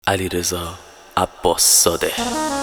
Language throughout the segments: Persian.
علیرضا عباس‌زاده.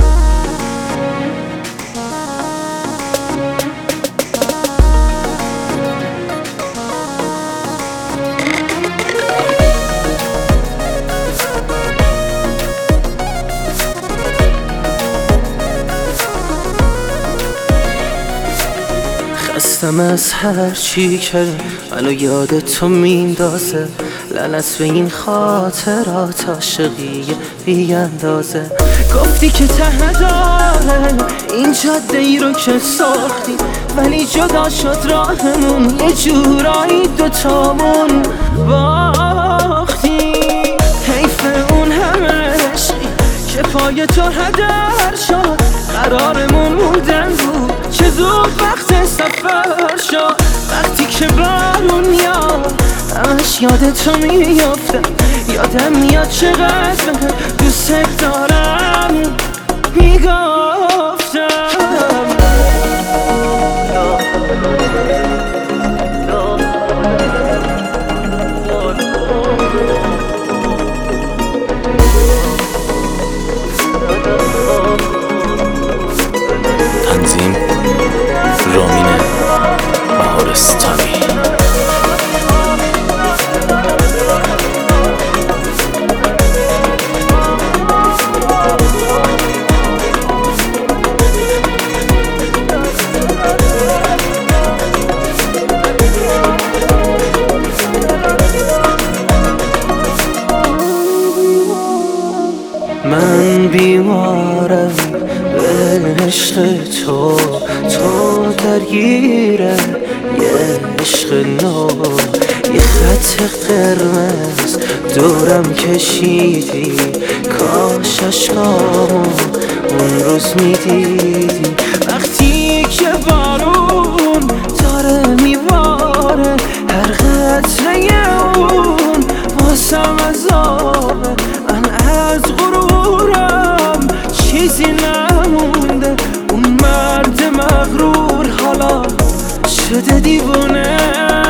خستم از هر چی که منو یاد تو میندازه، لعنت به این خاطرات عاشقی بی اندازه. گفتی که ته داره این جاده ای رو که ساختی، ولی جدا شد راهمون، یه جورایی دوتامون باختی. حیف اون همه عشقی که پای تو هدر شد، قرارمون موندن بود چه زود وقت سفر شد. وقتی که بارون میاد همش یاد تو میافتم، یادم میاد چقدر دوست دارم میگفتم. تنظیم رامین بهارستانی. من بیمارم به عشق تو درگیره یه عشق نو، یه خط قرمز دورم کشیدی. کاش عشقامو اون روز میدیدی، وقتی که بارون داره میباره، هر قطره اون واسم عذابه. من از غرورم چیزی نمونده، اون مرد مغرور حالا شده دیوونه.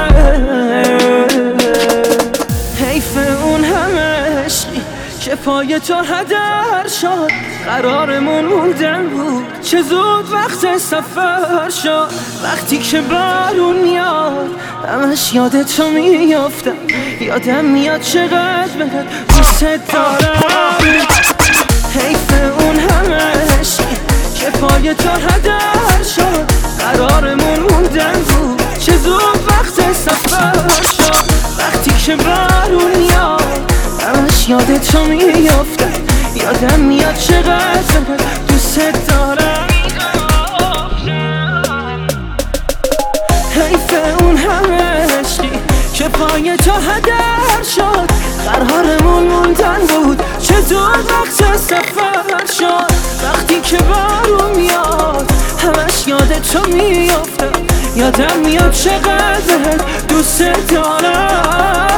حیف اون همه عشقی که پای تو هدر شد، قرارمون موندن بود چه زود وقت سفر شد. وقتی که بارون میاد همش یاد تو میافتم، یادم میاد چقدر بهت دوست دارم. حیف اون همه عشقی که پای تو هدر شد، قرارمون موندن بود چه زود وقت سفر شد. وقتی که بارون میاد همش یاد تو میافتم، یادم میاد چقدر دوست دارم. حیف اون همه عشقی که پای تو هدر شد، قرارمون موندن بود چه زود وقت سفر شد. وقتی که بارون میاد همش یاد تو میافتم، یادم میاد چقدر دوست دارم.